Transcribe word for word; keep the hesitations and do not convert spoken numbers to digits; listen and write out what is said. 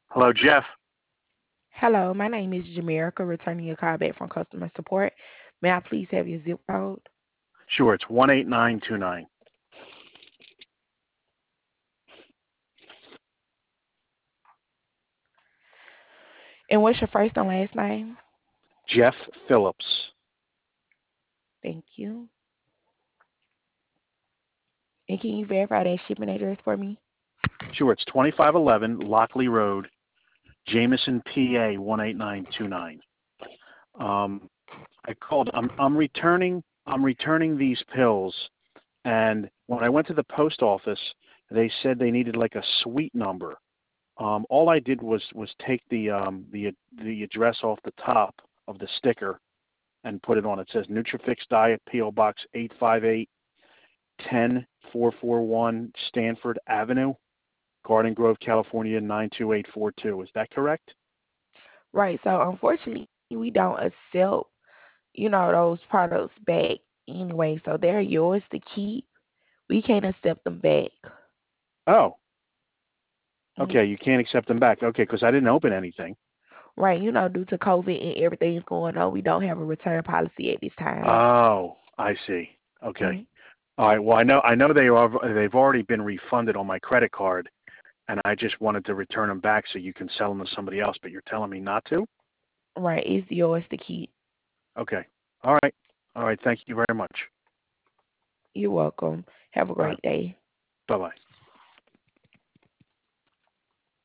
Hello, Jeff. Hello, my name is Jamerica, returning your call back from customer support. May I please have your zip code? Sure, it's one eight nine two nine. And what's your first and last name? Jeff Phillips. Thank you. And can you verify that shipping address for me? Sure, it's twenty-five eleven Lockley Road, Jameson, P A one eight nine two nine. Um, I called. I'm I'm returning. I'm returning these pills, and when I went to the post office, they said they needed like a suite number. Um, all I did was was take the um, the the address off the top of the sticker and put it on. It says Nutrifix Diet, P O Box eight five eight, ten four four one Stanford Avenue, Garden Grove, California nine two eight four two. Is that correct? Right, so unfortunately, we don't accept, you know, those products back anyway, so they're yours to keep. We can't accept them back. Oh, Mhm. okay. You can't accept them back. Okay, because I didn't open anything. Right, you know, due to COVID and everything's going on, we don't have a return policy at this time. Oh, I see. Okay. Mhm. All right. Well, I know I know they are they've already been refunded on my credit card, and I just wanted to return them back so you can sell them to somebody else. But you're telling me not to? Right, it's yours to keep. Okay. All right. All right. Thank you very much. You're welcome. Have a All right. great day. Bye bye.